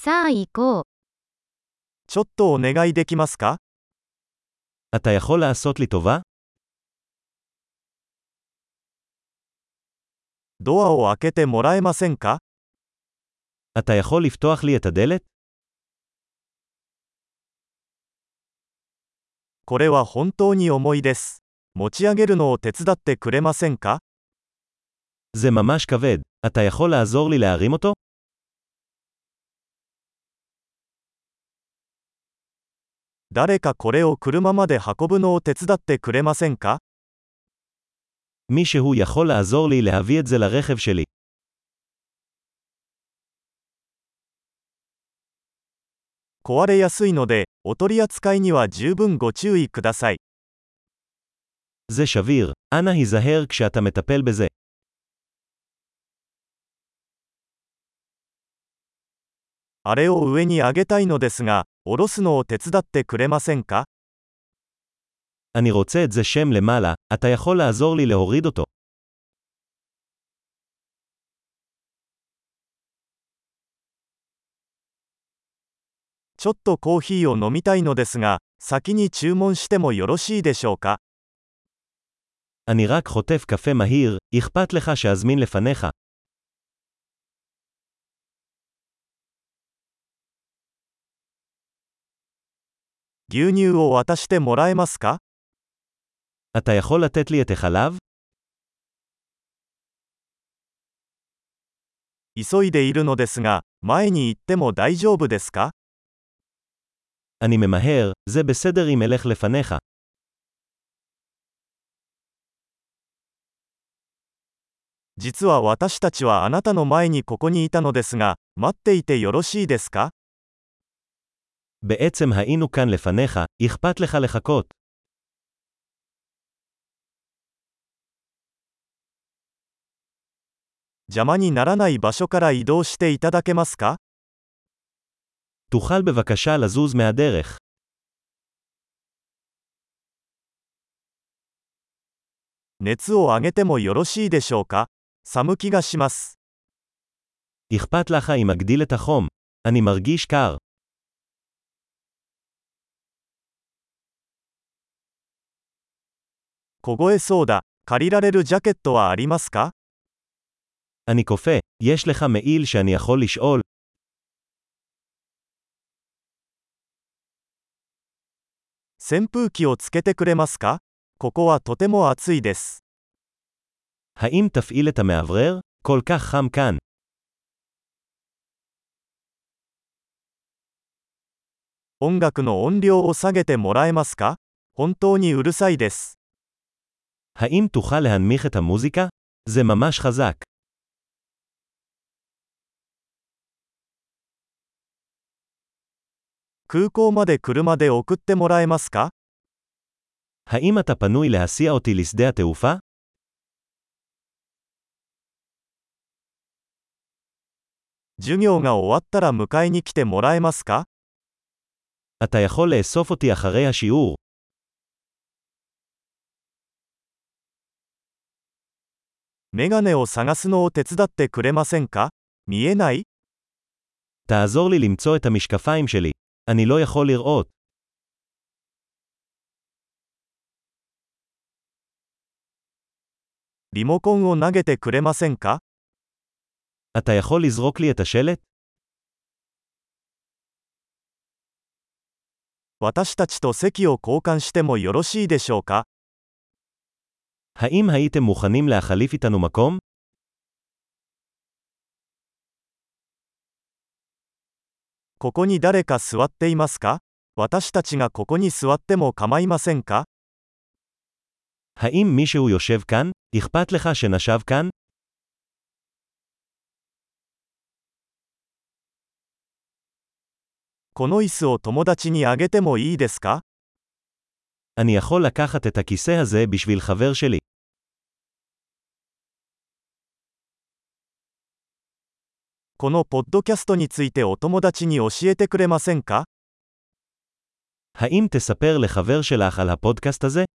さあ行こう。 ちょっとお願いできますか？ אתה יכול לעשות לי טובה? ドアを開けてもらえませんか？ אתה יכול לפתוח לי את הדלת? これは本当に重いです。持ち上げるのを手伝ってくれませんか？ זה ממש כבד. אתה יכול לעזור לי להרים אותו? 誰かこれを車まで運ぶのを手伝ってくれませんか？ מישהו יכול לעזור לי להביא את זה לרכב שלי. 壊れやすいので、お取り扱いには十分ご注意ください。 זה שביר. אנא היזהר כשאתה מטפל בזה. あれを上に上げたいのですが、下ろすのを手伝ってくれませんか？ אני רוצה את זה שם למעלה, אתה יכול לעזור לי להוריד אותו. ちょっとコーヒーを飲みたいのですが、先に注文してもよろしいでしょうか？ אני רק חוטף קפה מהיר, אכפת לך שאזמין לפניך. 牛乳を渡してもらえますか？ אתה יכול לתת לי את החלב? 急いでいるのですが、前に行っても大丈夫ですか？ אני ממהר, זה בסדר אם אלך לפניך. 実は私たちはあなたの前にここにいたのですが、待っていてよろしいですか？ בעצם היינו כאן לפניך, אכפת לך לחכות. 邪魔にならない場所から移動していただけますか？ תוכל בבקשה לזוז מהדרך. 熱を上げてもよろしいでしょうか？寒気がします。 אכפת לך אם אגדיל את החום. אני מרגיש קר. 凍えそうだ。借りられるジャケットはありますか？ אני קופא, יש לך מעיל שאני יכול לשאול? 扇風機をつけてくれますか？ここはとても暑いです。 האם תפעיל את המעברר? כל כך חם כאן. 音楽の音量を下げてもらえますか？本当にうるさいです。 האם תוכל להנמיך את המוזיקה? זה ממש חזק. 空港まで車で送ってもらえますか？ האם אתה פנוי להסיע אותי לשדה התעופה? 授業が終わったら迎えに来てもらえますか？ אתה יכול לאסוף אותי אחרי השיעור. メガネを探すのを手伝ってくれませんか？見えない？ תעזור לי למצוא את המשקפיים שלי. אני לא יכול לראות. リモコンを投げてくれませんか？ אתה יכול לזרוק לי את השלט? 私たちと席を交換してもよろしいでしょうか？ האם הייתם מוכנים להחליף איתנו מקום? ここに誰か座っていますか？私たちがここに座っても構いませんか？ האם מישהו יושב כאן? אכפת לך שנשב כאן? この椅子を友達にあげてもいいですか？ אני יכול לקחת את הכיסא הזה בשביל חבר שלי. このポッドキャストについてお友達に教えてくれませんか？ האם תספר לחבר שלך על הפודקאסט הזה?